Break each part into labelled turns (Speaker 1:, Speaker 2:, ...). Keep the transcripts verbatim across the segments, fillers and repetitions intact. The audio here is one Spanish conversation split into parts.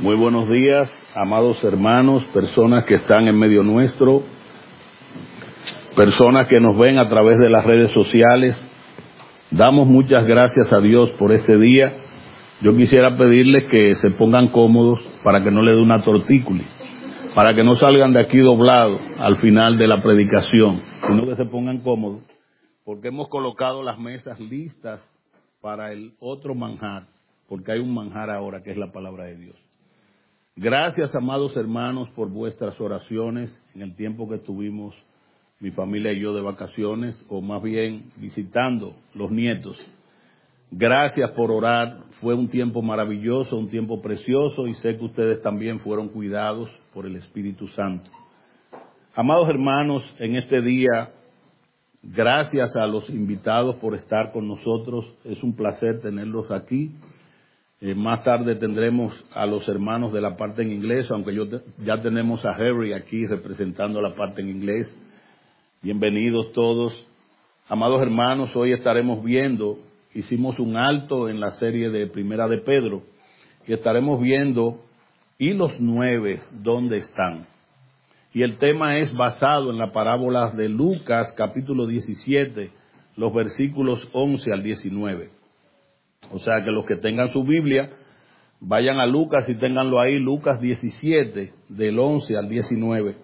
Speaker 1: Muy buenos días, amados hermanos, personas que están en medio nuestro, personas que nos ven a través de las redes sociales. Damos muchas gracias a Dios por este día. Yo quisiera pedirles que se pongan cómodos para que no le dé una tortícolis, para que no salgan de aquí doblados al final de la predicación, sino que se pongan cómodos, porque hemos colocado las mesas listas para el otro manjar, porque hay un manjar ahora que es la palabra de Dios. Gracias, amados hermanos, por vuestras oraciones en el tiempo que estuvimos mi familia y yo de vacaciones, o más bien visitando los nietos. Gracias por orar, fue un tiempo maravilloso, un tiempo precioso, y sé que ustedes también fueron cuidados por el Espíritu Santo. Amados hermanos, en este día, gracias a los invitados por estar con nosotros, es un placer tenerlos aquí. Eh, más tarde tendremos a los hermanos de la parte en inglés, aunque yo te, ya tenemos a Harry aquí representando la parte en inglés. Bienvenidos todos. Amados hermanos, hoy estaremos viendo, hicimos un alto en la serie de Primera de Pedro, y estaremos viendo, ¿y los nueve dónde están? Y el tema es basado en la parábola de Lucas, capítulo diecisiete, los versículos once al diecinueve. O sea que los que tengan su Biblia, vayan a Lucas y ténganlo ahí, Lucas diecisiete, del once al diecinueve.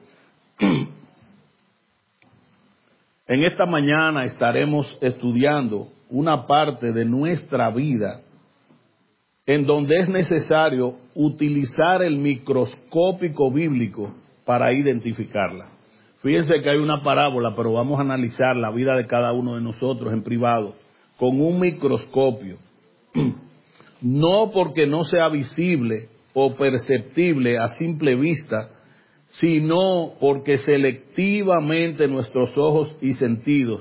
Speaker 1: En esta mañana estaremos estudiando una parte de nuestra vida en donde es necesario utilizar el microscópico bíblico para identificarla. Fíjense que hay una parábola, pero vamos a analizar la vida de cada uno de nosotros en privado con un microscopio. No porque no sea visible o perceptible a simple vista, sino porque selectivamente nuestros ojos y sentidos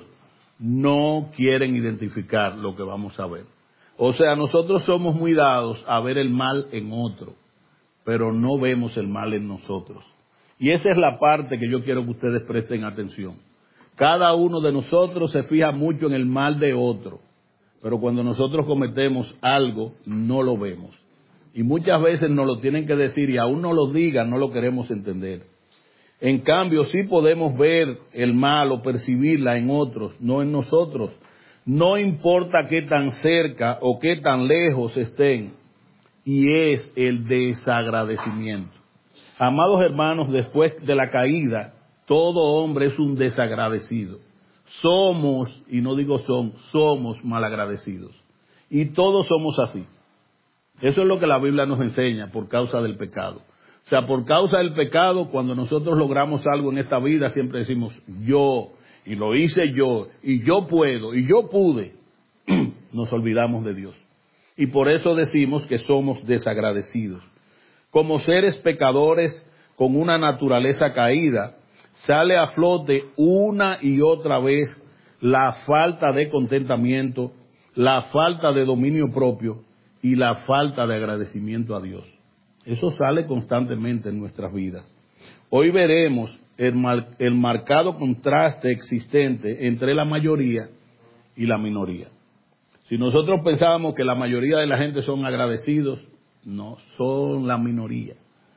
Speaker 1: no quieren identificar lo que vamos a ver. O sea, nosotros somos muy dados a ver el mal en otro, pero no vemos el mal en nosotros. Y esa es la parte que yo quiero que ustedes presten atención. Cada uno de nosotros se fija mucho en el mal de otro, pero cuando nosotros cometemos algo, no lo vemos. Y muchas veces nos lo tienen que decir, y aún no lo digan, no lo queremos entender. En cambio, sí podemos ver el mal o percibirla en otros, no en nosotros. No importa qué tan cerca o qué tan lejos estén, y es el desagradecimiento. Amados hermanos, después de la caída, todo hombre es un desagradecido. Somos, y no digo son, somos malagradecidos. Y todos somos así. Eso es lo que la Biblia nos enseña por causa del pecado. O sea, por causa del pecado, cuando nosotros logramos algo en esta vida, siempre decimos yo, y lo hice yo, y yo puedo, y yo pude. Nos olvidamos de Dios. Y por eso decimos que somos desagradecidos. Como seres pecadores con una naturaleza caída, sale a flote una y otra vez la falta de contentamiento, la falta de dominio propio y la falta de agradecimiento a Dios. Eso sale constantemente en nuestras vidas. Hoy veremos el, mar, el marcado contraste existente entre la mayoría y la minoría. Si nosotros pensábamos que la mayoría de la gente son agradecidos, no, son la minoría.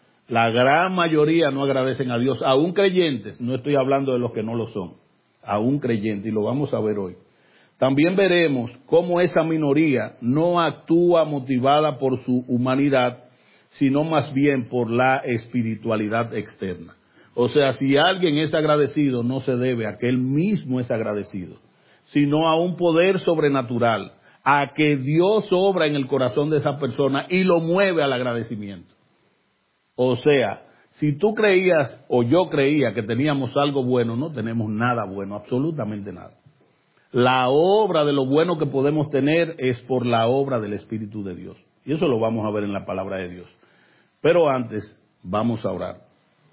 Speaker 1: La gran mayoría no agradecen a Dios, aún creyentes, no estoy hablando de los que no lo son, aún creyentes, y lo vamos a ver hoy. También veremos cómo esa minoría no actúa motivada por su humanidad, sino más bien por la espiritualidad externa. O sea, si alguien es agradecido, no se debe a que él mismo es agradecido, sino a un poder sobrenatural, a que Dios obra en el corazón de esa persona y lo mueve al agradecimiento. O sea, si tú creías o yo creía que teníamos algo bueno, no tenemos nada bueno, absolutamente nada. La obra de lo bueno que podemos tener es por la obra del Espíritu de Dios. Y eso lo vamos a ver en la palabra de Dios. Pero antes, vamos a orar.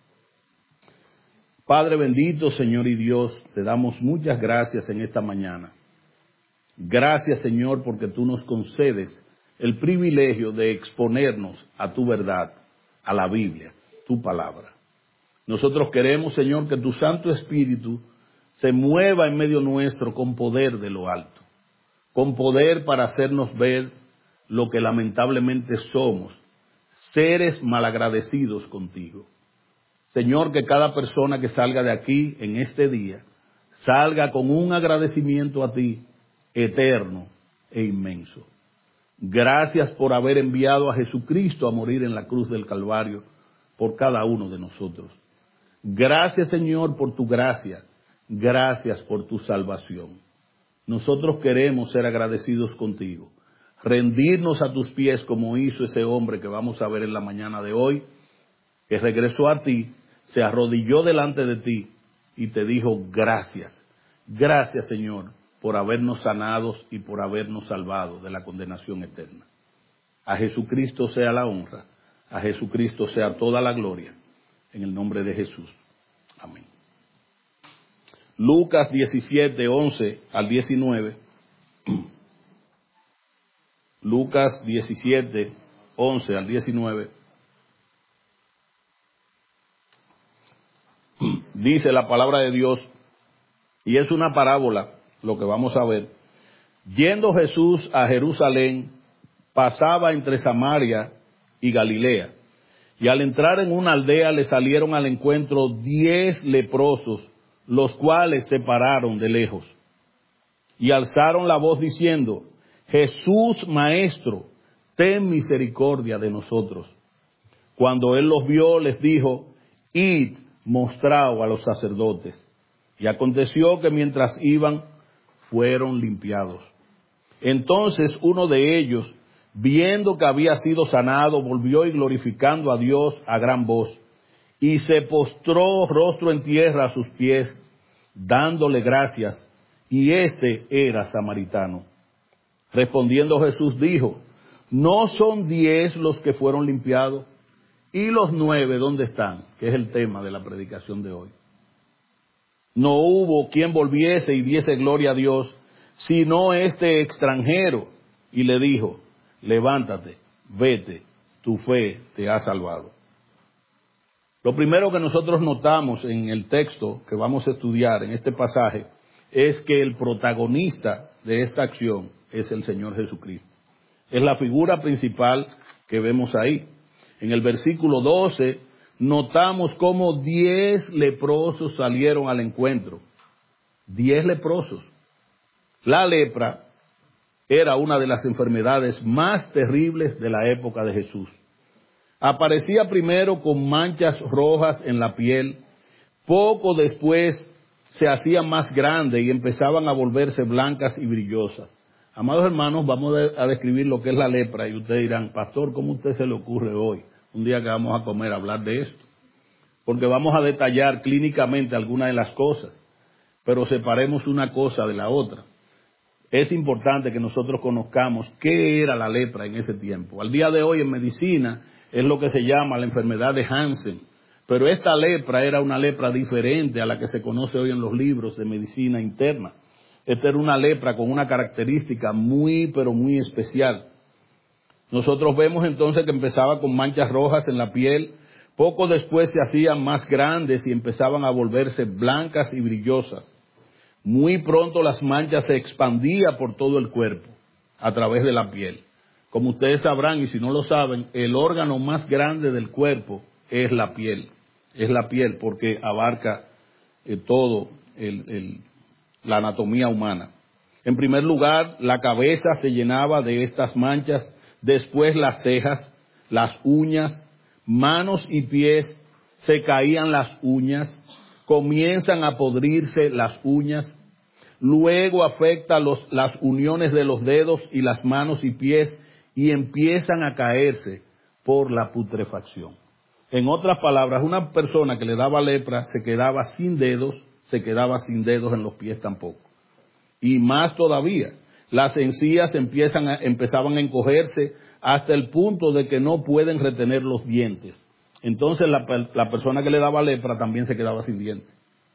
Speaker 1: Padre bendito, Señor y Dios, te damos muchas gracias en esta mañana. Gracias, Señor, porque tú nos concedes el privilegio de exponernos a tu verdad, a la Biblia, tu palabra. Nosotros queremos, Señor, que tu Santo Espíritu se mueva en medio nuestro con poder de lo alto, con poder para hacernos ver lo que lamentablemente somos, seres malagradecidos contigo. Señor, que cada persona que salga de aquí en este día salga con un agradecimiento a ti eterno e inmenso. Gracias por haber enviado a Jesucristo a morir en la cruz del Calvario por cada uno de nosotros. Gracias, Señor, por tu gracia. Gracias por tu salvación. Nosotros queremos ser agradecidos contigo, rendirnos a tus pies como hizo ese hombre que vamos a ver en la mañana de hoy, que regresó a ti, se arrodilló delante de ti y te dijo gracias. Gracias, Señor, por habernos sanados y por habernos salvado de la condenación eterna. A Jesucristo sea la honra, a Jesucristo sea toda la gloria, en el nombre de Jesús. Amén. Lucas diecisiete, once al diecinueve. Lucas diecisiete, once al diecinueve. Dice la palabra de Dios, y es una parábola lo que vamos a ver. Yendo Jesús a Jerusalén, pasaba entre Samaria y Galilea, y al entrar en una aldea le salieron al encuentro diez leprosos, los cuales se pararon de lejos, y alzaron la voz diciendo, Jesús, Maestro, ten misericordia de nosotros. Cuando él los vio, les dijo, id, mostraos a los sacerdotes. Y aconteció que mientras iban, fueron limpiados. Entonces uno de ellos, viendo que había sido sanado, volvió y glorificando a Dios a gran voz, y se postró rostro en tierra a sus pies, dándole gracias, y este era samaritano. Respondiendo Jesús dijo, ¿no son diez los que fueron limpiados? ¿Y los nueve dónde están? Que es el tema de la predicación de hoy. No hubo quien volviese y diese gloria a Dios, sino este extranjero. Y le dijo, levántate, vete, tu fe te ha salvado. Lo primero que nosotros notamos en el texto que vamos a estudiar en este pasaje es que el protagonista de esta acción es el Señor Jesucristo. Es la figura principal que vemos ahí. En el versículo doce notamos cómo diez leprosos salieron al encuentro. Diez leprosos. La lepra era una de las enfermedades más terribles de la época de Jesús. Aparecía primero con manchas rojas en la piel, poco después se hacían más grandes y empezaban a volverse blancas y brillosas. Amados hermanos, vamos a describir lo que es la lepra y ustedes dirán, pastor, ¿cómo a usted se le ocurre hoy, un día que vamos a comer, hablar de esto? Porque vamos a detallar clínicamente algunas de las cosas, pero separemos una cosa de la otra. Es importante que nosotros conozcamos qué era la lepra en ese tiempo. Al día de hoy en medicina es lo que se llama la enfermedad de Hansen, pero esta lepra era una lepra diferente a la que se conoce hoy en los libros de medicina interna. Esta era una lepra con una característica muy, pero muy especial. Nosotros vemos entonces que empezaba con manchas rojas en la piel, poco después se hacían más grandes y empezaban a volverse blancas y brillosas. Muy pronto las manchas se expandían por todo el cuerpo, a través de la piel. Como ustedes sabrán, y si no lo saben, el órgano más grande del cuerpo es la piel. Es la piel porque abarca eh, todo el, el, la anatomía humana. En primer lugar, la cabeza se llenaba de estas manchas, después las cejas, las uñas, manos y pies, se caían las uñas, comienzan a podrirse las uñas, luego afecta los, las uniones de los dedos y las manos y pies y empiezan a caerse por la putrefacción. En otras palabras, una persona que le daba lepra se quedaba sin dedos, se quedaba sin dedos en los pies tampoco. Y más todavía, las encías empiezan a, empezaban a encogerse hasta el punto de que no pueden retener los dientes. Entonces la, la persona que le daba lepra también se quedaba sin dientes.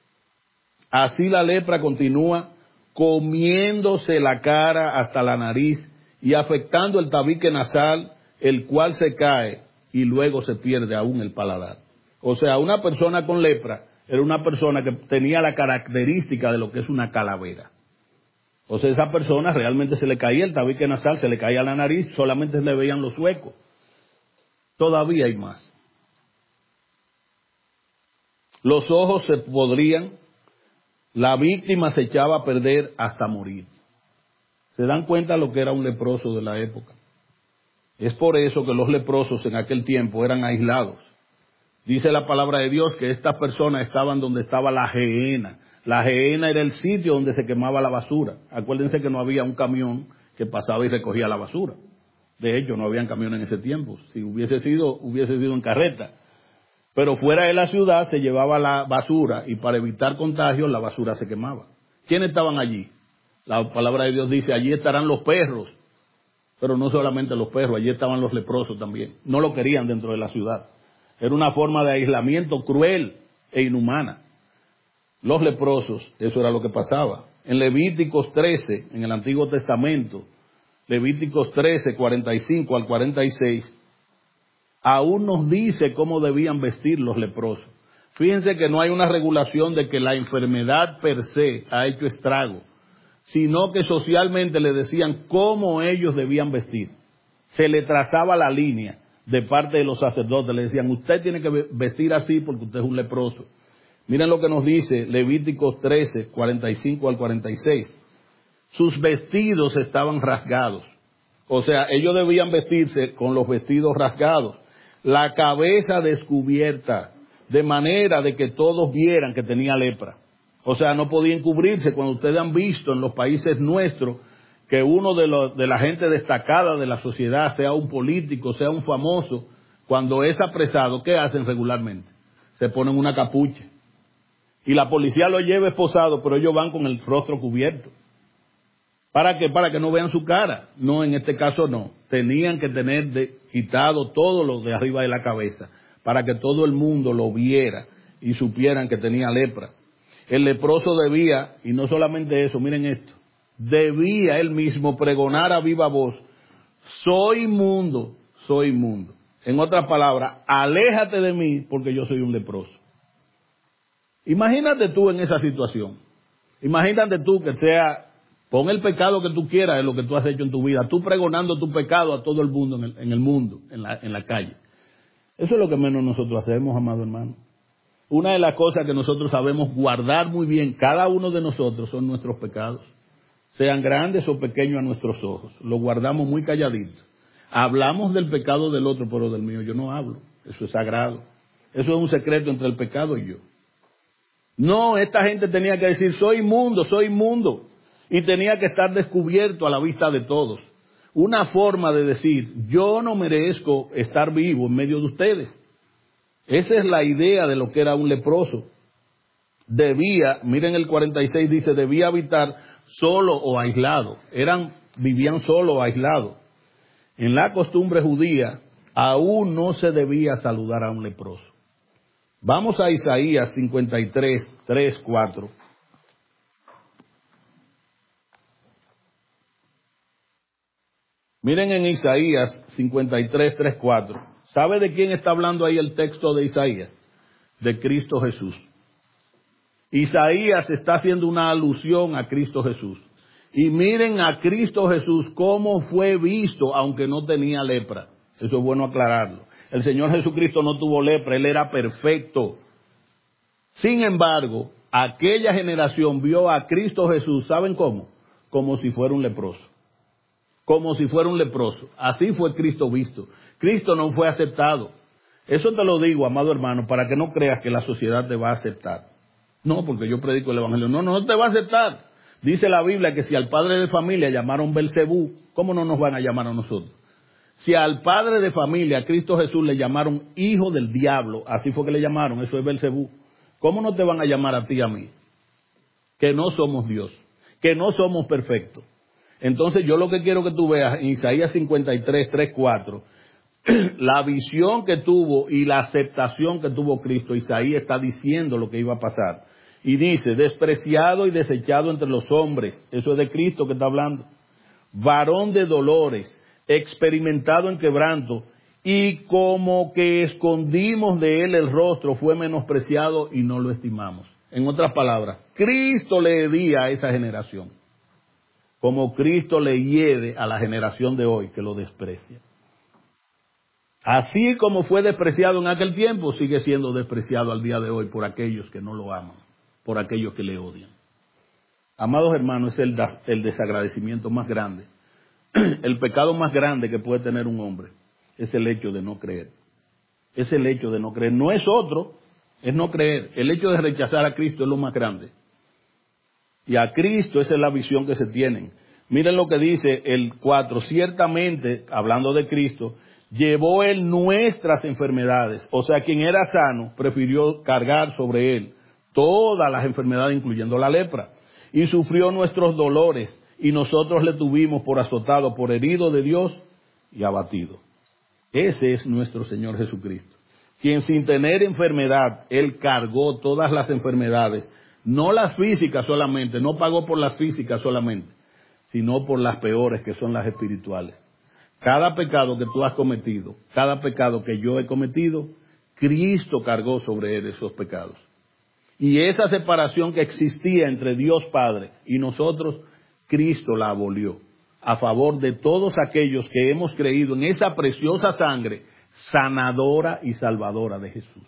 Speaker 1: Así la lepra continúa comiéndose la cara hasta la nariz y afectando el tabique nasal, el cual se cae y luego se pierde aún el paladar. O sea, una persona con lepra era una persona que tenía la característica de lo que es una calavera. O sea, esa persona realmente se le caía el tabique nasal, se le caía la nariz, solamente se le veían los huecos. todavía hay más. Los ojos se podrían, la víctima se echaba a perder hasta morir. ¿Se dan cuenta lo que era un leproso de la época? Es por eso que los leprosos en aquel tiempo eran aislados. Dice la palabra de Dios que estas personas estaban donde estaba la gehenna. La gehenna era el sitio donde se quemaba la basura. Acuérdense que no había un camión que pasaba y recogía la basura. De hecho, no habían camiones en ese tiempo. Si hubiese sido, hubiese sido en carreta. Pero fuera de la ciudad se llevaba la basura y para evitar contagios la basura se quemaba. ¿Quiénes estaban allí? La palabra de Dios dice, allí estarán los perros. Pero no solamente los perros, allí estaban los leprosos también. No lo querían dentro de la ciudad. Era una forma de aislamiento cruel e inhumana. Los leprosos, eso era lo que pasaba. En Levíticos trece, en el Antiguo Testamento, Levíticos trece, cuarenta y cinco al cuarenta y seis, aún nos dice cómo debían vestir los leprosos. Fíjense que no hay una regulación de que la enfermedad per se ha hecho estrago, sino que socialmente le decían cómo ellos debían vestir. Se le trazaba la línea de parte de los sacerdotes, le decían, usted tiene que vestir así porque usted es un leproso. Miren lo que nos dice Levíticos trece, cuarenta y cinco al cuarenta y seis. Sus vestidos estaban rasgados. O sea, ellos debían vestirse con los vestidos rasgados, la cabeza descubierta, de manera de que todos vieran que tenía lepra. O sea, no podían cubrirse. Cuando ustedes han visto en los países nuestros que uno de, los, de la gente destacada de la sociedad, sea un político, sea un famoso, cuando es apresado, ¿qué hacen regularmente? Se ponen una capucha. Y la policía lo lleva esposado, pero ellos van con el rostro cubierto. ¿Para qué? Para que no vean su cara. No, en este caso no. Tenían que tener de, quitado todo lo de arriba de la cabeza, para que todo el mundo lo viera y supieran que tenía lepra. El leproso debía, y no solamente eso, miren esto, debía él mismo pregonar a viva voz, soy inmundo, soy inmundo. En otras palabras, aléjate de mí porque yo soy un leproso. Imagínate tú en esa situación. Imagínate tú que sea, pon el pecado que tú quieras de lo que tú has hecho en tu vida, tú pregonando tu pecado a todo el mundo en el, en el mundo, en la, en la calle. Eso es lo que menos nosotros hacemos, amado hermano. Una de las cosas que nosotros sabemos guardar muy bien, cada uno de nosotros, son nuestros pecados. Sean grandes o pequeños a nuestros ojos. Lo guardamos muy calladitos. Hablamos del pecado del otro, pero del mío yo no hablo. Eso es sagrado. Eso es un secreto entre el pecado y yo. No, esta gente tenía que decir, soy inmundo, soy inmundo. Y tenía que estar descubierto a la vista de todos. Una forma de decir, yo no merezco estar vivo en medio de ustedes. Esa es la idea de lo que era un leproso. Debía, miren el cuarenta y seis dice, debía habitar solo o aislado. Eran, vivían solo o aislado. En la costumbre judía, aún no se debía saludar a un leproso. Vamos a Isaías cincuenta y tres, tres, cuatro. Miren en Isaías cincuenta y tres, tres, cuatro. ¿Sabe de quién está hablando ahí el texto de Isaías? De Cristo Jesús. Isaías está haciendo una alusión a Cristo Jesús. Y miren a Cristo Jesús cómo fue visto, aunque no tenía lepra. Eso es bueno aclararlo. El Señor Jesucristo no tuvo lepra, Él era perfecto. Sin embargo, aquella generación vio a Cristo Jesús, ¿saben cómo? Como si fuera un leproso. Como si fuera un leproso. Así fue Cristo visto. Cristo no fue aceptado. Eso te lo digo, amado hermano, para que no creas que la sociedad te va a aceptar. No, porque yo predico el evangelio. No, no, no te va a aceptar. Dice la Biblia que si al padre de familia llamaron Belcebú, ¿cómo no nos van a llamar a nosotros? Si al padre de familia, a Cristo Jesús, le llamaron hijo del diablo, así fue que le llamaron, eso es Belcebú, ¿cómo no te van a llamar a ti y a mí? Que no somos Dios, que no somos perfectos. Entonces yo lo que quiero que tú veas en Isaías cincuenta y tres, tres, cuatro, la visión que tuvo y la aceptación que tuvo Cristo. Isaías está diciendo lo que iba a pasar. Y dice, despreciado y desechado entre los hombres, eso es de Cristo que está hablando, varón de dolores, experimentado en quebranto, y como que escondimos de él el rostro, fue menospreciado y no lo estimamos. En otras palabras, Cristo le hedía a esa generación, como Cristo le hiede a la generación de hoy que lo desprecia. Así como fue despreciado en aquel tiempo, sigue siendo despreciado al día de hoy por aquellos que no lo aman, por aquellos que le odian. Amados hermanos, es el, el desagradecimiento más grande. El pecado más grande que puede tener un hombre es el hecho de no creer. Es el hecho de no creer. No es otro, es no creer. El hecho de rechazar a Cristo es lo más grande. Y a Cristo esa es la visión que se tienen. Miren lo que dice el cuatro. Ciertamente, hablando de Cristo, llevó Él nuestras enfermedades. O sea, quien era sano prefirió cargar sobre Él todas las enfermedades, incluyendo la lepra. Y sufrió nuestros dolores, y nosotros le tuvimos por azotado, por herido de Dios y abatido. Ese es nuestro Señor Jesucristo, quien sin tener enfermedad, Él cargó todas las enfermedades, no las físicas solamente, no pagó por las físicas solamente, sino por las peores, que son las espirituales. Cada pecado que tú has cometido, cada pecado que yo he cometido, Cristo cargó sobre Él esos pecados. Y esa separación que existía entre Dios Padre y nosotros, Cristo la abolió a favor de todos aquellos que hemos creído en esa preciosa sangre sanadora y salvadora de Jesús.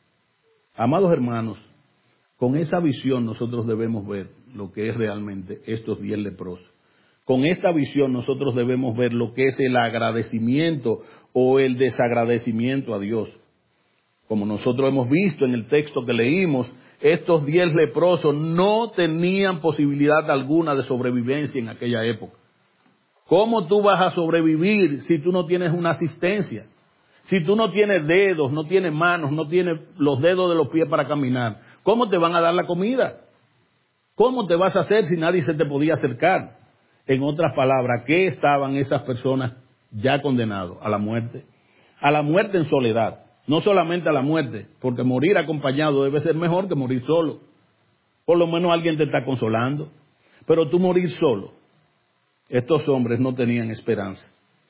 Speaker 1: Amados hermanos, con esa visión nosotros debemos ver lo que es realmente estos diez leprosos. Con esta visión nosotros debemos ver lo que es el agradecimiento o el desagradecimiento a Dios. Como nosotros hemos visto en el texto que leímos, estos diez leprosos no tenían posibilidad alguna de sobrevivencia en aquella época. ¿Cómo tú vas a sobrevivir si tú no tienes una asistencia? Si tú no tienes dedos, no tienes manos, no tienes los dedos de los pies para caminar, ¿cómo te van a dar la comida? ¿Cómo te vas a hacer si nadie se te podía acercar? En otras palabras, ¿qué estaban esas personas ya condenados? A la muerte. A la muerte en soledad. No solamente a la muerte, porque morir acompañado debe ser mejor que morir solo. Por lo menos alguien te está consolando. Pero tú morir solo. Estos hombres no tenían esperanza.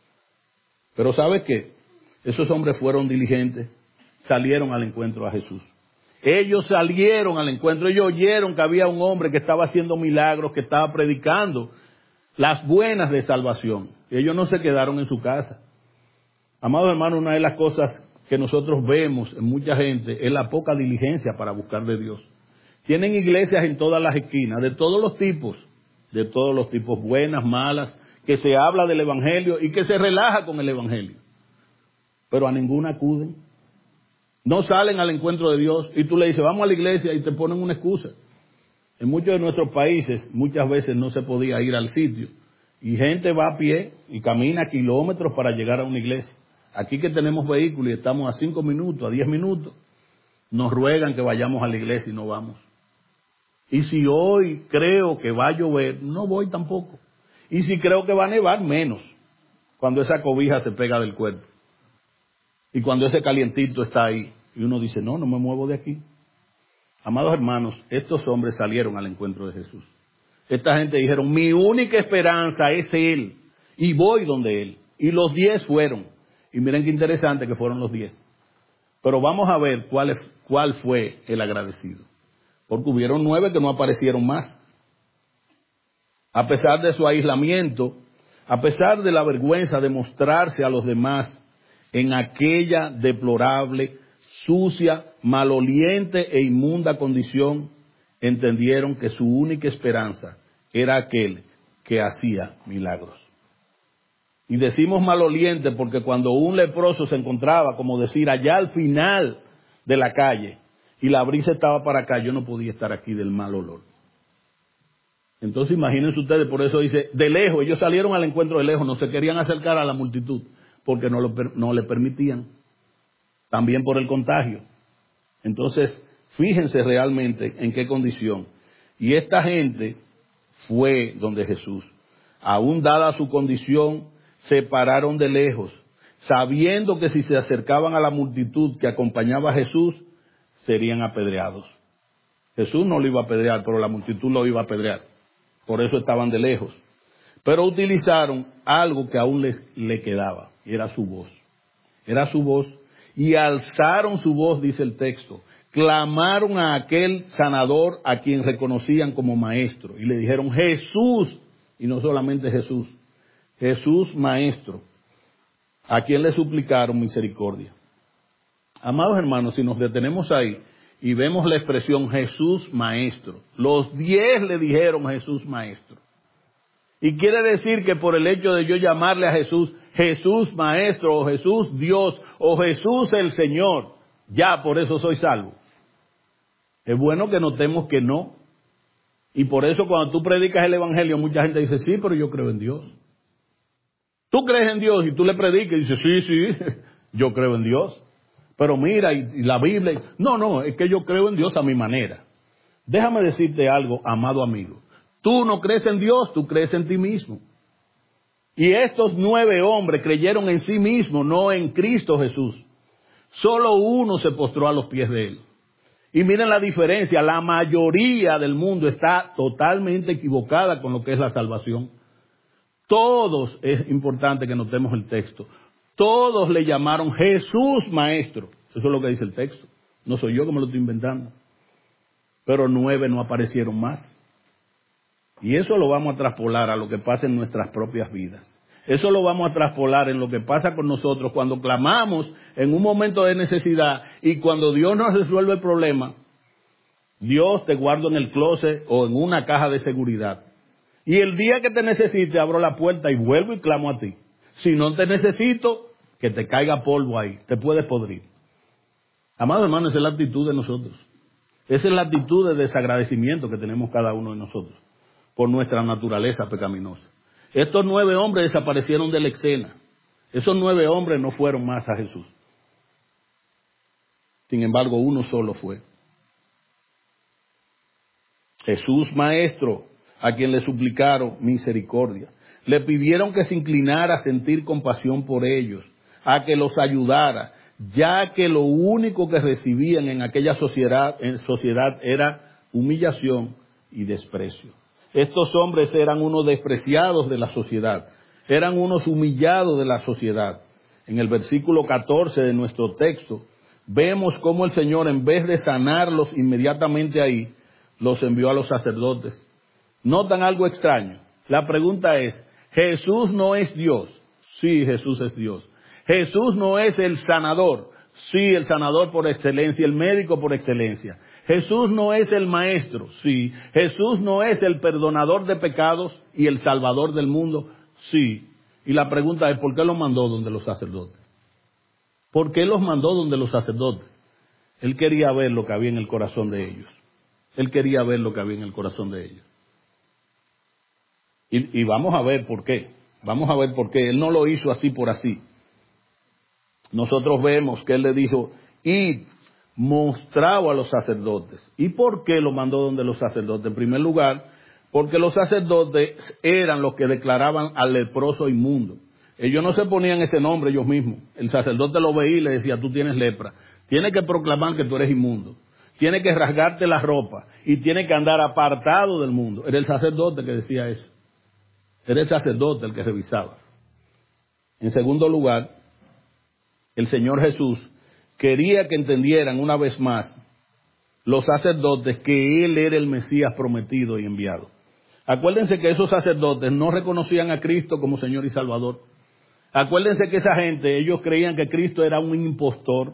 Speaker 1: Pero ¿sabes qué? Esos hombres fueron diligentes, salieron al encuentro a Jesús. Ellos salieron al encuentro, ellos oyeron que había un hombre que estaba haciendo milagros, que estaba predicando las buenas de salvación. Ellos no se quedaron en su casa. Amados hermanos, una de las cosas que nosotros vemos en mucha gente es la poca diligencia para buscar de Dios. Tienen iglesias en todas las esquinas, de todos los tipos, de todos los tipos, buenas, malas, que se habla del evangelio y que se relaja con el evangelio. Pero a ninguna acuden. No salen al encuentro de Dios y tú le dices, vamos a la iglesia y te ponen una excusa. En muchos de nuestros países muchas veces no se podía ir al sitio y gente va a pie y camina kilómetros para llegar a una iglesia. Aquí que tenemos vehículos y estamos a cinco minutos, a diez minutos, nos ruegan que vayamos a la iglesia y no vamos. Y si hoy creo que va a llover, no voy tampoco. Y si creo que va a nevar, menos, cuando esa cobija se pega del cuerpo. Y cuando ese calientito está ahí, y uno dice, no, no me muevo de aquí. Amados hermanos, estos hombres salieron al encuentro de Jesús. Esta gente dijeron, mi única esperanza es Él, y voy donde Él. Y los diez fueron. Y miren qué interesante que fueron los diez. Pero vamos a ver cuál, es, cuál fue el agradecido. Porque hubieron nueve que no aparecieron más. A pesar de su aislamiento, a pesar de la vergüenza de mostrarse a los demás en aquella deplorable, sucia, maloliente e inmunda condición, entendieron que su única esperanza era aquel que hacía milagros. Y decimos maloliente porque cuando un leproso se encontraba, como decir, allá al final de la calle, y la brisa estaba para acá, yo no podía estar aquí del mal olor. Entonces imagínense ustedes, por eso dice, de lejos, ellos salieron al encuentro de lejos, no se querían acercar a la multitud, porque no, lo, no le permitían, también por el contagio. Entonces, fíjense realmente en qué condición. Y esta gente fue donde Jesús, aún dada su condición, se pararon de lejos, sabiendo que si se acercaban a la multitud que acompañaba a Jesús, serían apedreados. Jesús no lo iba a apedrear, pero la multitud lo iba a apedrear. Por eso estaban de lejos. Pero utilizaron algo que aún les le quedaba, y era su voz. Era su voz. Y alzaron su voz, dice el texto. Clamaron a aquel sanador a quien reconocían como maestro. Y le dijeron, Jesús, y no solamente Jesús, Jesús maestro. a quien le suplicaron misericordia. Amados hermanos, si nos detenemos ahí y vemos la expresión Jesús Maestro, los diez le dijeron Jesús Maestro. Y quiere decir que por el hecho de yo llamarle a Jesús Jesús Maestro, o Jesús Dios, o Jesús el Señor, ya por eso soy salvo. Es bueno que notemos que no. Y por eso cuando tú predicas el Evangelio, mucha gente dice, sí, pero yo creo en Dios. Tú crees en Dios y tú le predicas y dices, sí, sí, yo creo en Dios. Pero mira, y, y la Biblia, no, no, es que yo creo en Dios a mi manera. Déjame decirte algo, amado amigo. Tú no crees en Dios, tú crees en ti mismo. Y estos nueve hombres creyeron en sí mismos, no en Cristo Jesús. Solo uno se postró a los pies de él. Y miren la diferencia, la mayoría del mundo está totalmente equivocada con lo que es la salvación. Todos, es importante que notemos el texto, todos le llamaron Jesús Maestro. Eso es lo que dice el texto. No soy yo que me lo estoy inventando. Pero nueve no aparecieron más. Y eso lo vamos a traspolar a lo que pasa en nuestras propias vidas. Eso lo vamos a traspolar en lo que pasa con nosotros cuando clamamos en un momento de necesidad y cuando Dios nos resuelve el problema, Dios te guarda en el closet o en una caja de seguridad. Y el día que te necesite abro la puerta y vuelvo y clamo a ti. Si no te necesito, que te caiga polvo ahí, te puedes podrir. Amado hermano, esa es la actitud de nosotros. Esa es la actitud de desagradecimiento que tenemos cada uno de nosotros por nuestra naturaleza pecaminosa. Estos nueve hombres desaparecieron de la escena. Esos nueve hombres no fueron más a Jesús. Sin embargo, uno solo fue. Jesús Maestro, a quien le suplicaron misericordia. Le pidieron que se inclinara a sentir compasión por ellos, a que los ayudara, ya que lo único que recibían en aquella sociedad, en sociedad era humillación y desprecio. Estos hombres eran unos despreciados de la sociedad, eran unos humillados de la sociedad. En el versículo catorce de nuestro texto, vemos cómo el Señor, en vez de sanarlos inmediatamente ahí, los envió a los sacerdotes. ¿Notan algo extraño? La pregunta es, ¿Jesús no es Dios? Sí, Jesús es Dios. ¿Jesús no es el sanador? Sí, el sanador por excelencia, el médico por excelencia. ¿Jesús no es el maestro? Sí. ¿Jesús no es el perdonador de pecados y el salvador del mundo? Sí. Y la pregunta es, ¿por qué los mandó donde los sacerdotes? ¿Por qué los mandó donde los sacerdotes? Él quería ver lo que había en el corazón de ellos. Él quería ver lo que había en el corazón de ellos. Y, y vamos a ver por qué. Vamos a ver por qué. Él no lo hizo así por así. Nosotros vemos que él le dijo, id, mostrado a los sacerdotes. ¿Y por qué lo mandó donde los sacerdotes? En primer lugar, porque los sacerdotes eran los que declaraban al leproso inmundo. Ellos no se ponían ese nombre ellos mismos. El sacerdote lo veía y le decía, tú tienes lepra. Tienes que proclamar que tú eres inmundo. Tienes que rasgarte la ropa y tienes que andar apartado del mundo. Era el sacerdote que decía eso. Era el sacerdote el que revisaba. En segundo lugar, el Señor Jesús quería que entendieran una vez más los sacerdotes que Él era el Mesías prometido y enviado. Acuérdense que esos sacerdotes no reconocían a Cristo como Señor y Salvador. Acuérdense que esa gente, ellos creían que Cristo era un impostor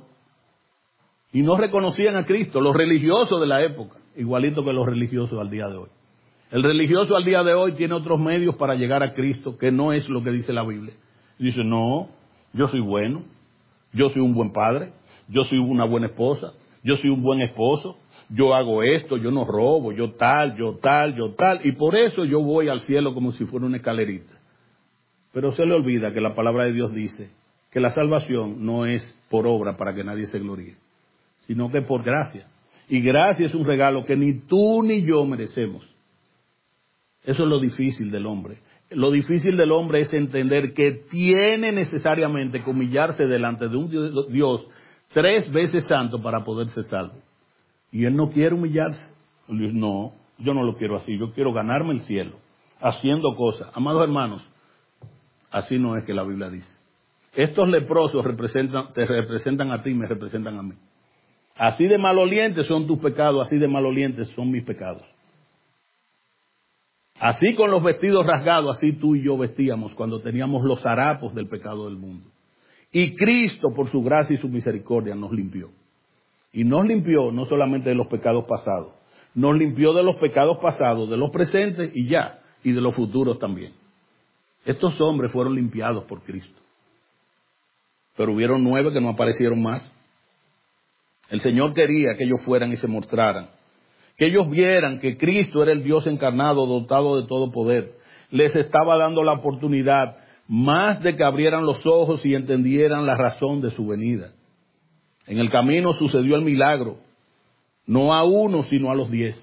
Speaker 1: y no reconocían a Cristo, los religiosos de la época, igualito que los religiosos al día de hoy. El religioso al día de hoy tiene otros medios para llegar a Cristo, que no es lo que dice la Biblia. Dice, no, yo soy bueno, yo soy un buen padre, yo soy una buena esposa, yo soy un buen esposo, yo hago esto, yo no robo, yo tal, yo tal, yo tal, y por eso yo voy al cielo como si fuera una escalerita. Pero se le olvida que la palabra de Dios dice que la salvación no es por obra para que nadie se gloríe, sino que por gracia. Y gracia es un regalo que ni tú ni yo merecemos. Eso es lo difícil del hombre. Lo difícil del hombre es entender que tiene necesariamente que humillarse delante de un Dios tres veces santo para poder ser salvo. Y él no quiere humillarse. Él dice, no, yo no lo quiero así, yo quiero ganarme el cielo, haciendo cosas. Amados hermanos, así no es que la Biblia dice. Estos leprosos representan, te representan a ti y me representan a mí. Así de malolientes son tus pecados, así de malolientes son mis pecados. Así con los vestidos rasgados, así tú y yo vestíamos cuando teníamos los harapos del pecado del mundo. Y Cristo, por su gracia y su misericordia, nos limpió. Y nos limpió no solamente de los pecados pasados, nos limpió de los pecados pasados, de los presentes y ya, y de los futuros también. Estos hombres fueron limpiados por Cristo. Pero hubieron nueve que no aparecieron más. El Señor quería que ellos fueran y se mostraran, que ellos vieran que Cristo era el Dios encarnado, dotado de todo poder. Les estaba dando la oportunidad más de que abrieran los ojos y entendieran la razón de su venida. En el camino sucedió el milagro, no a uno, sino a los diez.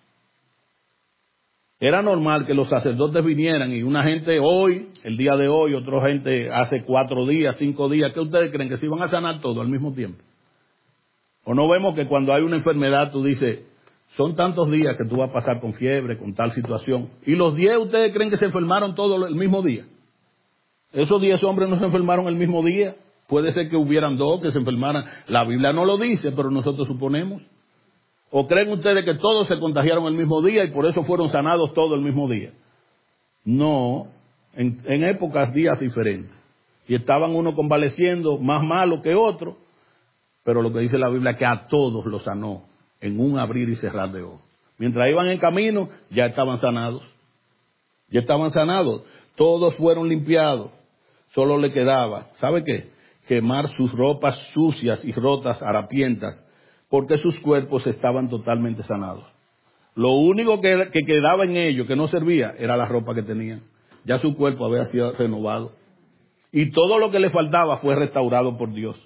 Speaker 1: Era normal que los sacerdotes vinieran y una gente hoy, el día de hoy, otra gente hace cuatro días, cinco días. ¿Qué ustedes creen? ¿Que se iban a sanar todos al mismo tiempo? ¿O no vemos que cuando hay una enfermedad tú dices, son tantos días que tú vas a pasar con fiebre, con tal situación? ¿Y los diez ustedes creen que se enfermaron todos el mismo día? Esos diez hombres no se enfermaron el mismo día. Puede ser que hubieran dos que se enfermaran. La Biblia no lo dice, pero nosotros suponemos. ¿O creen ustedes que todos se contagiaron el mismo día y por eso fueron sanados todos el mismo día? No, en, en épocas, días diferentes. Y estaban uno convaleciendo más malo que otro, pero lo que dice la Biblia es que a todos los sanó en un abrir y cerrar de ojos. Mientras iban en camino, ya estaban sanados. Ya estaban sanados. Todos fueron limpiados. Solo le quedaba, ¿sabe qué? Quemar sus ropas sucias y rotas, harapientas, porque sus cuerpos estaban totalmente sanados. Lo único que, que quedaba en ellos, que no servía, era la ropa que tenían. Ya su cuerpo había sido renovado. Y todo lo que le faltaba fue restaurado por Dios.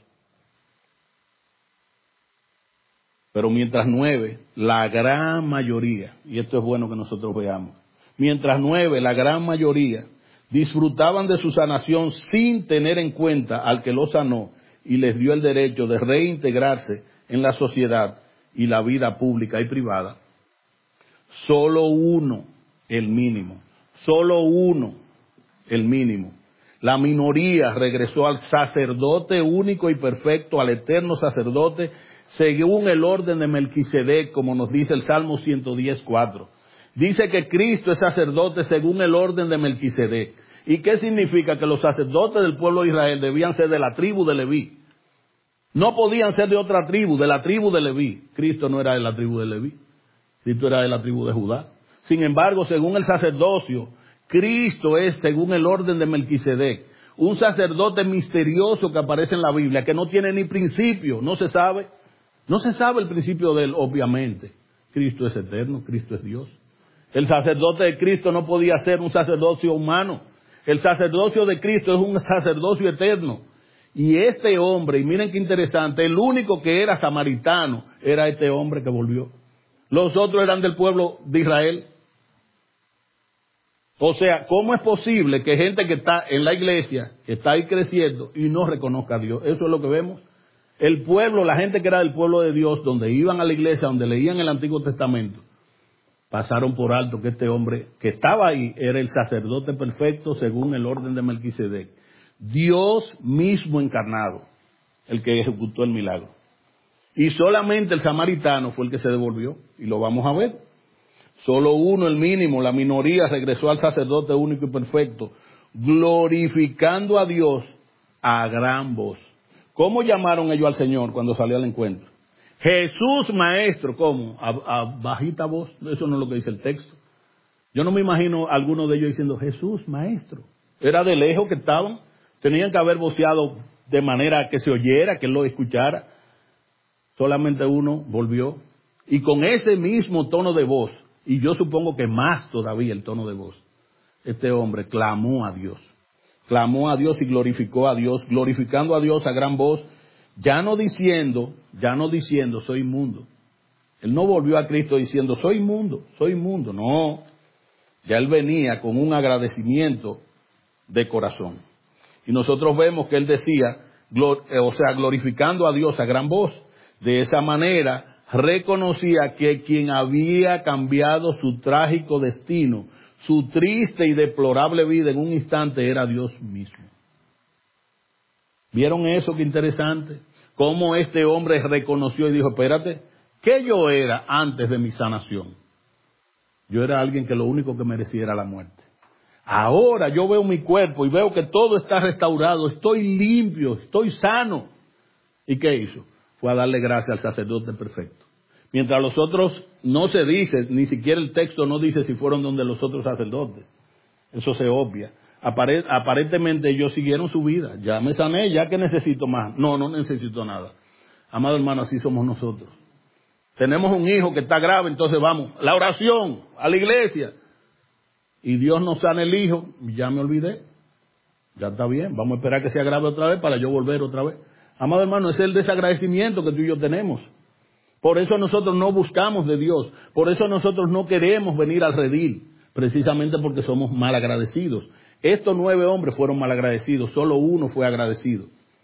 Speaker 1: Pero mientras nueve, la gran mayoría, y esto es bueno que nosotros veamos, mientras nueve, la gran mayoría, disfrutaban de su sanación sin tener en cuenta al que los sanó y les dio el derecho de reintegrarse en la sociedad y la vida pública y privada, solo uno, el mínimo, solo uno, el mínimo. La minoría regresó al sacerdote único y perfecto, al eterno sacerdote, según el orden de Melquisedec, como nos dice el Salmo ciento diez, cuatro. Dice que Cristo es sacerdote según el orden de Melquisedec. ¿Y qué significa? Que los sacerdotes del pueblo de Israel debían ser de la tribu de Leví. No podían ser de otra tribu, de la tribu de Leví. Cristo no era de la tribu de Leví. Cristo era de la tribu de Judá. Sin embargo, según el sacerdocio, Cristo es según el orden de Melquisedec. Un sacerdote misterioso que aparece en la Biblia, que no tiene ni principio, no se sabe. No se sabe el principio de él, obviamente. Cristo es eterno, Cristo es Dios. El sacerdote de Cristo no podía ser un sacerdocio humano. El sacerdocio de Cristo es un sacerdocio eterno. Y este hombre, y miren qué interesante, el único que era samaritano era este hombre que volvió. Los otros eran del pueblo de Israel. O sea, ¿cómo es posible que gente que está en la iglesia, que está ahí creciendo y no reconozca a Dios? Eso es lo que vemos. El pueblo, la gente que era del pueblo de Dios, donde iban a la iglesia, donde leían el Antiguo Testamento, pasaron por alto que este hombre que estaba ahí era el sacerdote perfecto según el orden de Melquisedec. Dios mismo encarnado, el que ejecutó el milagro. Y solamente el samaritano fue el que se devolvió, y lo vamos a ver. Solo uno, el mínimo, la minoría, regresó al sacerdote único y perfecto, glorificando a Dios a gran voz. ¿Cómo llamaron ellos al Señor cuando salió al encuentro? Jesús Maestro. ¿Cómo? A, a bajita voz. Eso no es lo que dice el texto. Yo no me imagino a alguno de ellos diciendo Jesús Maestro. Era de lejos que estaban. Tenían que haber voceado de manera que se oyera, que él lo escuchara. Solamente uno volvió. Y con ese mismo tono de voz, y yo supongo que más todavía el tono de voz, este hombre clamó a Dios. Clamó a Dios y glorificó a Dios, glorificando a Dios a gran voz, ya no diciendo, ya no diciendo, soy inmundo. Él no volvió a Cristo diciendo, soy inmundo, soy inmundo. No, ya él venía con un agradecimiento de corazón. Y nosotros vemos que él decía, o sea, glorificando a Dios a gran voz. De esa manera reconocía que quien había cambiado su trágico destino, su triste y deplorable vida en un instante, era Dios mismo. ¿Vieron eso? Qué interesante. Cómo este hombre reconoció y dijo, espérate, ¿qué yo era antes de mi sanación? Yo era alguien que lo único que merecía era la muerte. Ahora yo veo mi cuerpo y veo que todo está restaurado, estoy limpio, estoy sano. ¿Y qué hizo? Fue a darle gracias al sacerdote perfecto. Mientras los otros no se dice, ni siquiera el texto no dice si fueron donde los otros sacerdotes. Eso se obvia. Apare- aparentemente ellos siguieron su vida. Ya me sané, ya que necesito más. No, no necesito nada. Amado hermano, así somos nosotros. Tenemos un hijo que está grave, entonces vamos, la oración, a la iglesia. Y Dios nos sana el hijo, ya me olvidé. Ya está bien, vamos a esperar que sea grave otra vez para yo volver otra vez. Amado hermano, ese es el desagradecimiento que tú y yo tenemos. Por eso nosotros no buscamos de Dios. Por eso nosotros no queremos venir al redil. Precisamente porque somos mal agradecidos. Estos nueve hombres fueron mal agradecidos. Solo uno fue agradecido.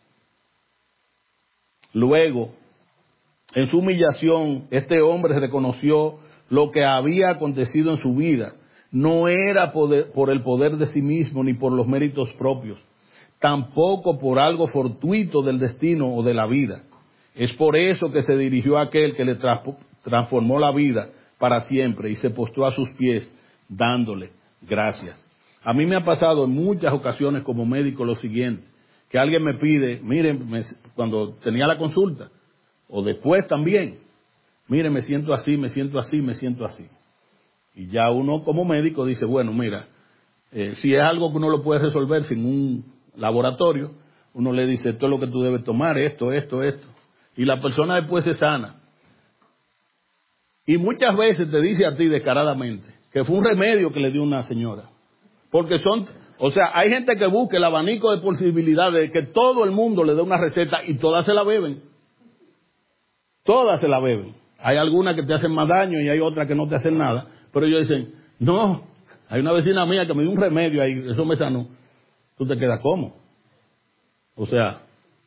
Speaker 1: Luego, en su humillación, este hombre reconoció lo que había acontecido en su vida. No era poder, por el poder de sí mismo ni por los méritos propios. Tampoco por algo fortuito del destino o de la vida. Es por eso que se dirigió a aquel que le tra- transformó la vida para siempre y se postró a sus pies dándole gracias. A mí me ha pasado en muchas ocasiones como médico lo siguiente, que alguien me pide, miren, me, cuando tenía la consulta, o después también, miren, me siento así, me siento así, me siento así. Y ya uno como médico dice, bueno, mira, eh, si es algo que uno lo puede resolver sin un laboratorio, uno le dice, esto es lo que tú debes tomar, esto, esto, esto. Y la persona después se sana. Y muchas veces te dice a ti descaradamente que fue un remedio que le dio una señora. Porque son, o sea, hay gente que busca el abanico de posibilidades de que todo el mundo le dé una receta y todas se la beben. Todas se la beben. Hay algunas que te hacen más daño y hay otras que no te hacen nada. Pero ellos dicen, no, hay una vecina mía que me dio un remedio ahí, eso me sanó. Tú te quedas como. O sea,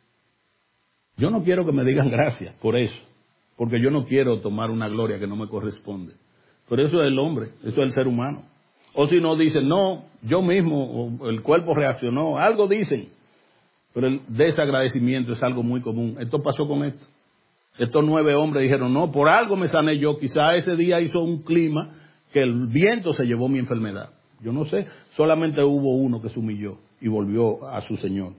Speaker 1: yo no quiero que me digan gracias por eso, porque yo no quiero tomar una gloria que no me corresponde. Pero eso es el hombre, eso es el ser humano. O si no dicen, no, yo mismo, o el cuerpo reaccionó, algo dicen. Pero el desagradecimiento es algo muy común. Esto pasó con esto. Estos nueve hombres dijeron, no, por algo me sané yo. Quizá ese día hizo un clima que el viento se llevó mi enfermedad. Yo no sé, solamente hubo uno que se humilló y volvió a su Señor.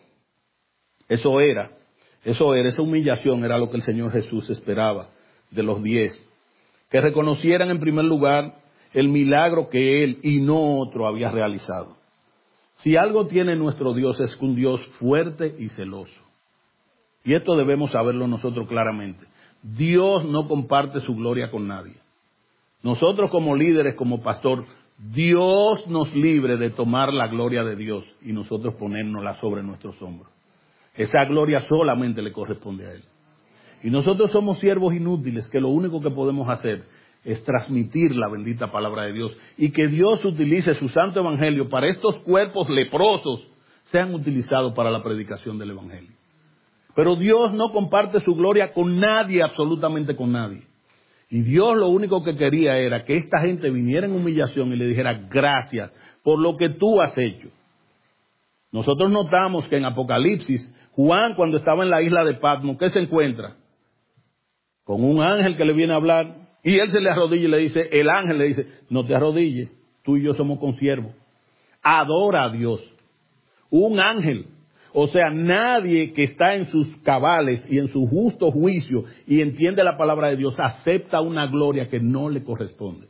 Speaker 1: Eso era. Eso era, esa humillación era lo que el Señor Jesús esperaba de los diez. Que reconocieran en primer lugar el milagro que Él y no otro había realizado. Si algo tiene nuestro Dios es un Dios fuerte y celoso. Y esto debemos saberlo nosotros claramente. Dios no comparte su gloria con nadie. Nosotros como líderes, como pastor, Dios nos libre de tomar la gloria de Dios y nosotros ponérnosla sobre nuestros hombros. Esa gloria solamente le corresponde a Él. Y nosotros somos siervos inútiles que lo único que podemos hacer es transmitir la bendita palabra de Dios y que Dios utilice su santo evangelio para estos cuerpos leprosos sean utilizados para la predicación del evangelio. Pero Dios no comparte su gloria con nadie, absolutamente con nadie. Y Dios lo único que quería era que esta gente viniera en humillación y le dijera gracias por lo que tú has hecho. Nosotros notamos que en Apocalipsis, Juan cuando estaba en la isla de Patmos, ¿qué se encuentra? Con un ángel que le viene a hablar y él se le arrodilla y le dice, el ángel le dice, no te arrodilles, tú y yo somos consiervos. Adora a Dios. Un ángel. O sea, nadie que está en sus cabales y en su justo juicio y entiende la palabra de Dios acepta una gloria que no le corresponde.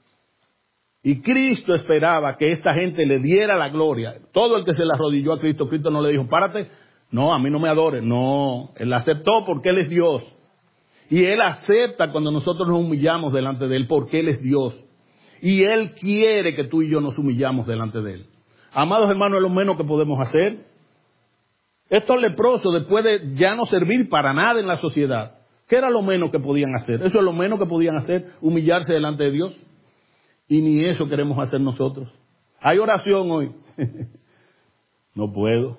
Speaker 1: Y Cristo esperaba que esta gente le diera la gloria. Todo el que se le arrodilló a Cristo, Cristo no le dijo, párate, no, a mí no me adores. No, Él aceptó porque Él es Dios. Y Él acepta cuando nosotros nos humillamos delante de Él porque Él es Dios. Y Él quiere que tú y yo nos humillamos delante de Él. Amados hermanos, es lo menos que podemos hacer. Estos leprosos, después de ya no servir para nada en la sociedad, ¿qué era lo menos que podían hacer? Eso es lo menos que podían hacer, humillarse delante de Dios. Y ni eso queremos hacer nosotros. Hay oración hoy. No puedo.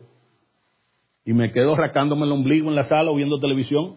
Speaker 1: Y me quedo rascándome el ombligo en la sala o viendo televisión.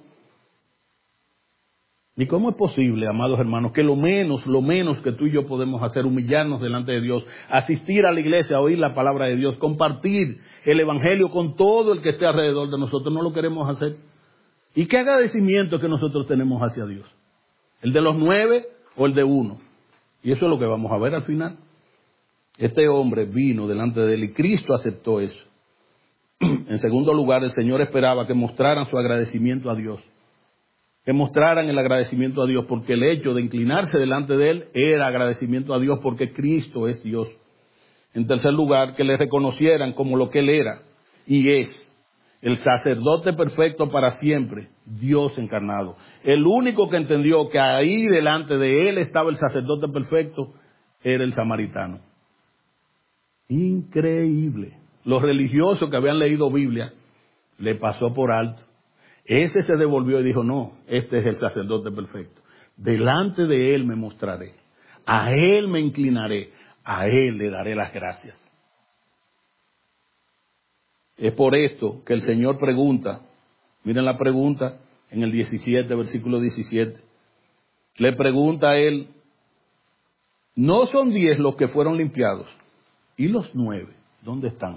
Speaker 1: ¿Y cómo es posible, amados hermanos, que lo menos, lo menos que tú y yo podemos hacer, humillarnos delante de Dios, asistir a la iglesia, oír la palabra de Dios, compartir el evangelio con todo el que esté alrededor de nosotros, no lo queremos hacer? ¿Y qué agradecimiento que nosotros tenemos hacia Dios? ¿El de los nueve o el de uno? Y eso es lo que vamos a ver al final. Este hombre vino delante de él y Cristo aceptó eso. En segundo lugar, el Señor esperaba que mostraran su agradecimiento a Dios. Que mostraran el agradecimiento a Dios, porque el hecho de inclinarse delante de él era agradecimiento a Dios porque Cristo es Dios. En tercer lugar, que le reconocieran como lo que él era y es, el sacerdote perfecto para siempre, Dios encarnado. El único que entendió que ahí delante de él estaba el sacerdote perfecto era el samaritano. Increíble. Los religiosos que habían leído Biblia le pasó por alto. Ese se devolvió y dijo, no, este es el sacerdote perfecto. Delante de él me mostraré, a él me inclinaré, a él le daré las gracias. Es por esto que el Señor pregunta, miren la pregunta en el diecisiete, versículo diecisiete. Le pregunta a él, ¿no son diez los que fueron limpiados? ¿Y los nueve? ¿Dónde están?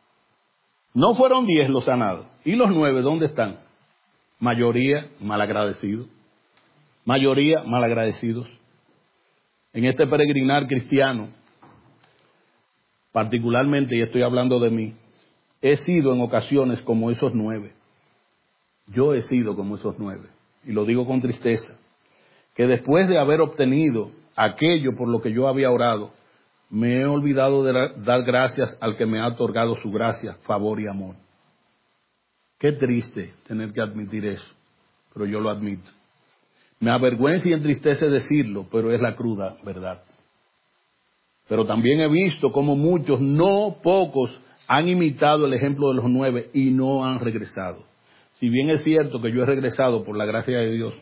Speaker 1: No fueron diez los sanados. ¿Y los nueve dónde están? Mayoría malagradecidos. Mayoría malagradecidos. En este peregrinar cristiano, particularmente, y estoy hablando de mí, he sido en ocasiones como esos nueve. Yo he sido como esos nueve. Y lo digo con tristeza. Que después de haber obtenido aquello por lo que yo había orado, me he olvidado de dar gracias al que me ha otorgado su gracia, favor y amor. Qué triste tener que admitir eso, pero yo lo admito. Me avergüenza y entristece decirlo, pero es la cruda verdad. Pero también he visto como muchos, no pocos, han imitado el ejemplo de los nueve y no han regresado. Si bien es cierto que yo he regresado por la gracia de Dios,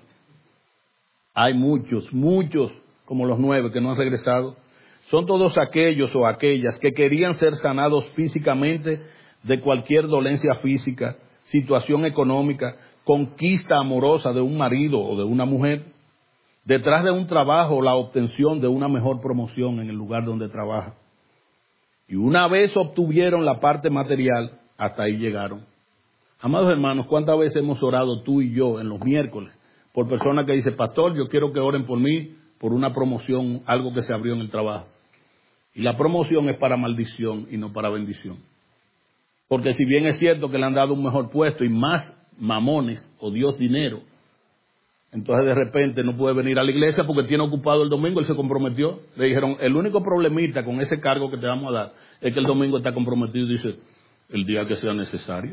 Speaker 1: hay muchos, muchos como los nueve que no han regresado. Son todos aquellos o aquellas que querían ser sanados físicamente de cualquier dolencia física, situación económica, conquista amorosa de un marido o de una mujer, detrás de un trabajo, la obtención de una mejor promoción en el lugar donde trabaja. Y una vez obtuvieron la parte material, hasta ahí llegaron. Amados hermanos, ¿cuántas veces hemos orado tú y yo en los miércoles por personas que dicen, pastor, yo quiero que oren por mí, por una promoción, algo que se abrió en el trabajo? Y la promoción es para maldición y no para bendición. Porque si bien es cierto que le han dado un mejor puesto y más mamones o Dios dinero, entonces de repente no puede venir a la iglesia porque tiene ocupado el domingo, él se comprometió. Le dijeron, el único problemita con ese cargo que te vamos a dar es que el domingo está comprometido y dice, el día que sea necesario.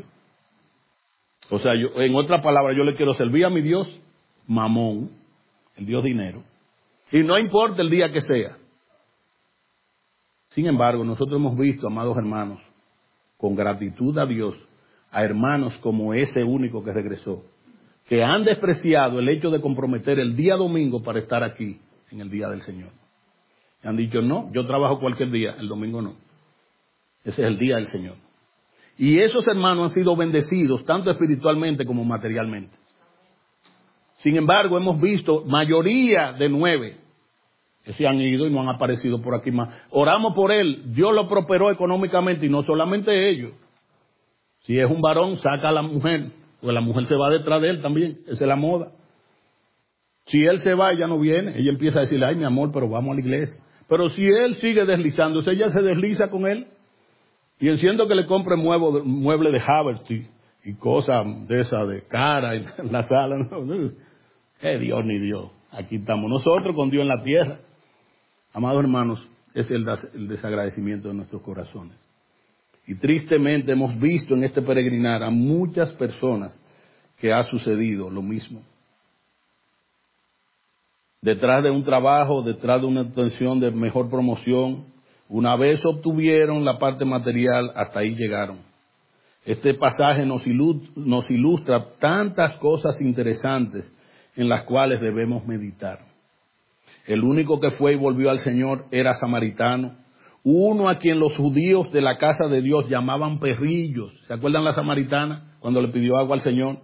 Speaker 1: O sea, yo, en otras palabras, yo le quiero servir a mi Dios, mamón, el Dios dinero. Y no importa el día que sea. Sin embargo, nosotros hemos visto, amados hermanos, con gratitud a Dios, a hermanos como ese único que regresó, que han despreciado el hecho de comprometer el día domingo para estar aquí en el día del Señor. Y han dicho, no, yo trabajo cualquier día, el domingo no. Ese es el día del Señor. Y esos hermanos han sido bendecidos, tanto espiritualmente como materialmente. Sin embargo, hemos visto mayoría de nueve que se han ido y no han aparecido por aquí más. Oramos por él, Dios lo prosperó económicamente y no solamente ellos. Si es un varón, saca a la mujer, pues la mujer se va detrás de él también, esa es la moda. Si él se va, ella no viene, ella empieza a decirle, ay mi amor, pero vamos a la iglesia. Pero si él sigue deslizándose, ella se desliza con él. Y enciendo que le compre mueble, mueble de Haverty y cosas de esas de cara en la sala. No, eh, Dios ni Dios. Aquí estamos nosotros con Dios en la tierra. Amados hermanos, es el, el desagradecimiento de nuestros corazones. Y tristemente hemos visto en este peregrinar a muchas personas que ha sucedido lo mismo. Detrás de un trabajo, detrás de una obtención de mejor promoción, una vez obtuvieron la parte material, hasta ahí llegaron. Este pasaje nos ilustra, nos ilustra tantas cosas interesantes en las cuales debemos meditar. El único que fue y volvió al Señor era samaritano, uno a quien los judíos de la casa de Dios llamaban perrillos. ¿Se acuerdan la samaritana cuando le pidió agua al Señor?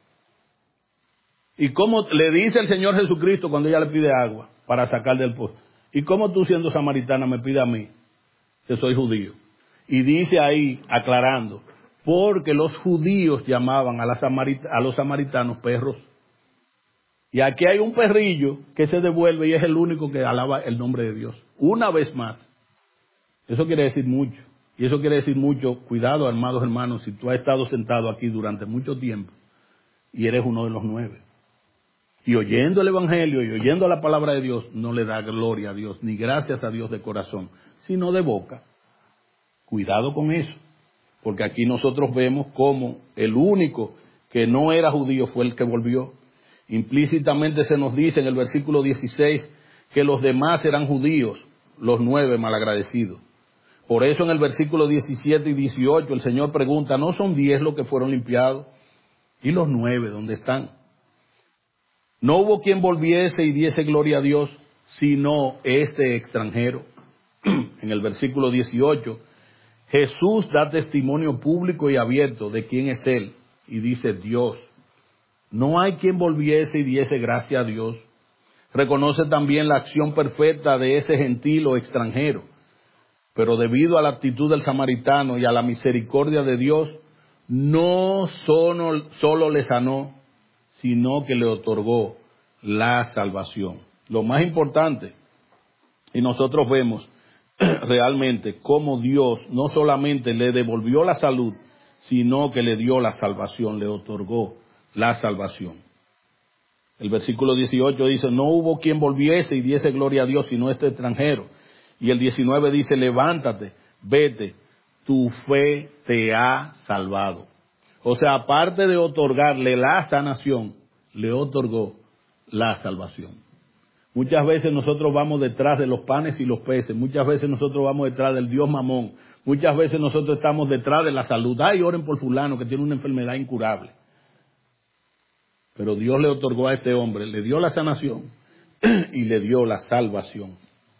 Speaker 1: ¿Y cómo le dice el Señor Jesucristo cuando ella le pide agua para sacar del pozo? ¿Y cómo tú siendo samaritana me pides a mí, que soy judío? Y dice ahí, aclarando, porque los judíos llamaban a, la samarit- a los samaritanos perros. Y aquí hay un perrillo que se devuelve y es el único que alaba el nombre de Dios. Una vez más, Eso quiere decir mucho. Y eso quiere decir mucho, cuidado, amados hermanos, si tú has estado sentado aquí durante mucho tiempo y eres uno de los nueve. Y oyendo el Evangelio y oyendo la palabra de Dios, no le da gloria a Dios, ni gracias a Dios de corazón, sino de boca. Cuidado con eso, porque aquí nosotros vemos cómo el único que no era judío fue el que volvió. Implícitamente se nos dice en el versículo dieciséis que los demás eran judíos, los nueve malagradecidos. Por eso en el versículo diecisiete y dieciocho el Señor pregunta, ¿no son diez los que fueron limpiados? ¿Y los nueve dónde están? No hubo quien volviese y diese gloria a Dios, sino este extranjero. En el versículo dieciocho, Jesús da testimonio público y abierto de quién es Él, y dice Dios. No hay quien volviese y diese gracia a Dios. Reconoce también la acción perfecta de ese gentil o extranjero, pero debido a la actitud del samaritano y a la misericordia de Dios, no solo, solo le sanó, sino que le otorgó la salvación. Lo más importante, y nosotros vemos realmente cómo Dios no solamente le devolvió la salud, sino que le dio la salvación, le otorgó la salvación. El versículo dieciocho dice, no hubo quien volviese y diese gloria a Dios, sino este extranjero. Y el diecinueve dice, levántate, vete, tu fe te ha salvado. O sea, aparte de otorgarle la sanación, le otorgó la salvación. Muchas veces nosotros vamos detrás de los panes y los peces, muchas veces nosotros vamos detrás del Dios Mamón, muchas veces nosotros estamos detrás de la salud. Ay, oren por fulano que tiene una enfermedad incurable. Pero Dios le otorgó a este hombre, le dio la sanación y le dio la salvación.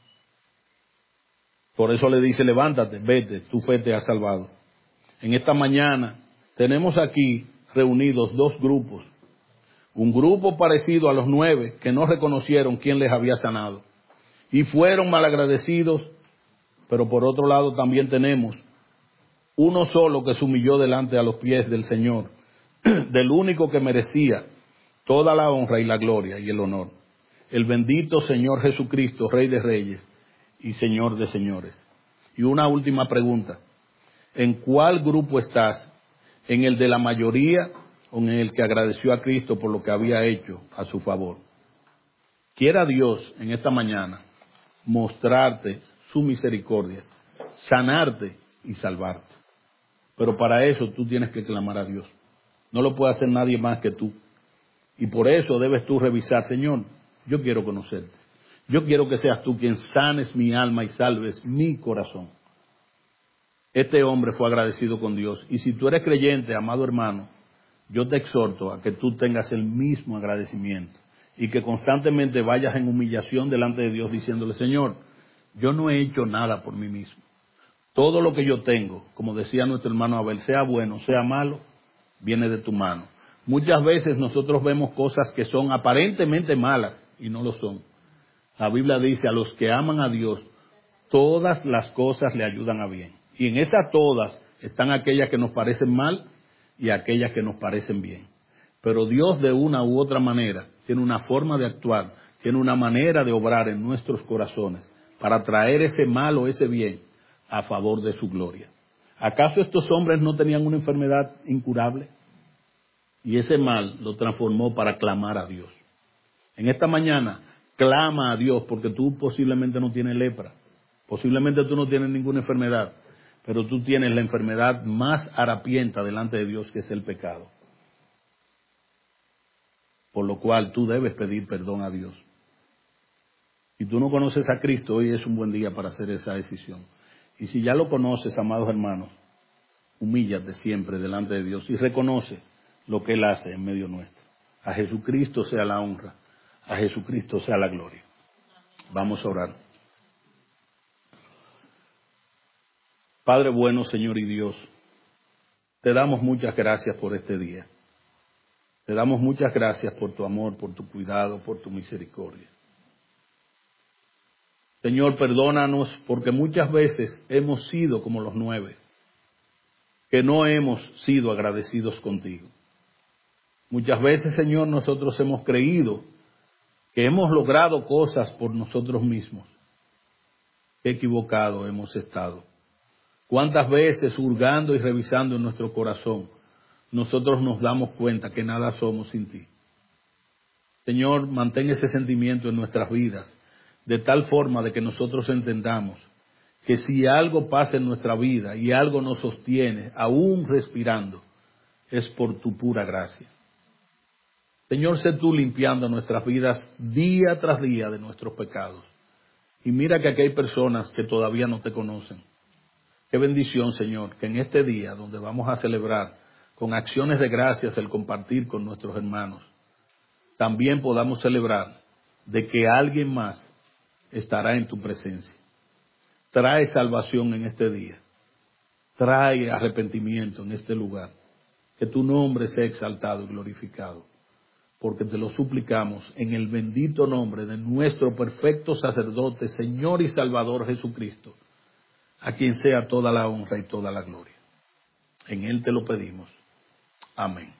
Speaker 1: Por eso le dice, levántate, vete, tu fe te ha salvado. En esta mañana tenemos aquí reunidos dos grupos. Un grupo parecido a los nueve que no reconocieron quién les había sanado y fueron malagradecidos, pero por otro lado también tenemos uno solo que se humilló delante a los pies del Señor, del único que merecía toda la honra y la gloria y el honor, el bendito Señor Jesucristo, Rey de Reyes y Señor de Señores. Y una última pregunta, ¿en cuál grupo estás? ¿En el de la mayoría o en el que agradeció a Cristo por lo que había hecho a su favor? Quiera Dios en esta mañana mostrarte su misericordia, sanarte y salvarte. Pero para eso tú tienes que clamar a Dios. No lo puede hacer nadie más que tú. Y por eso debes tú revisar, Señor, yo quiero conocerte. Yo quiero que seas tú quien sanes mi alma y salves mi corazón. Este hombre fue agradecido con Dios. Y si tú eres creyente, amado hermano, yo te exhorto a que tú tengas el mismo agradecimiento y que constantemente vayas en humillación delante de Dios diciéndole, Señor, yo no he hecho nada por mí mismo. Todo lo que yo tengo, como decía nuestro hermano Abel, sea bueno, sea malo, viene de tu mano. Muchas veces nosotros vemos cosas que son aparentemente malas y no lo son. La Biblia dice, a los que aman a Dios, todas las cosas le ayudan a bien. Y en esas todas están aquellas que nos parecen mal y aquellas que nos parecen bien. Pero Dios de una u otra manera tiene una forma de actuar, tiene una manera de obrar en nuestros corazones para traer ese mal o ese bien a favor de su gloria. ¿Acaso estos hombres no tenían una enfermedad incurable? Y ese mal lo transformó para clamar a Dios. En esta mañana, clama a Dios porque tú posiblemente no tienes lepra, posiblemente tú no tienes ninguna enfermedad, pero tú tienes la enfermedad más harapienta delante de Dios, que es el pecado. Por lo cual tú debes pedir perdón a Dios. Si tú no conoces a Cristo, hoy es un buen día para hacer esa decisión. Y si ya lo conoces, amados hermanos, humíllate siempre delante de Dios y reconoce lo que Él hace en medio nuestro. A Jesucristo sea la honra, a Jesucristo sea la gloria. Vamos a orar. Padre bueno, Señor y Dios, te damos muchas gracias por este día. Te damos muchas gracias por tu amor, por tu cuidado, por tu misericordia. Señor, perdónanos porque muchas veces hemos sido como los nueve, que no hemos sido agradecidos contigo. Muchas veces, Señor, nosotros hemos creído que hemos logrado cosas por nosotros mismos. qué equivocado hemos estado. Cuántas veces, hurgando y revisando en nuestro corazón, nosotros nos damos cuenta que nada somos sin ti. Señor, mantén ese sentimiento en nuestras vidas, de tal forma de que nosotros entendamos que si algo pasa en nuestra vida y algo nos sostiene, aún respirando, es por tu pura gracia. Señor, sé tú limpiando nuestras vidas día tras día de nuestros pecados. Y mira que aquí hay personas que todavía no te conocen. Qué bendición, Señor, que en este día donde vamos a celebrar con acciones de gracias el compartir con nuestros hermanos, también podamos celebrar de que alguien más estará en tu presencia. Trae salvación en este día. Trae arrepentimiento en este lugar. Que tu nombre sea exaltado y glorificado. Porque te lo suplicamos en el bendito nombre de nuestro perfecto sacerdote, Señor y Salvador Jesucristo, a quien sea toda la honra y toda la gloria. En Él te lo pedimos. Amén.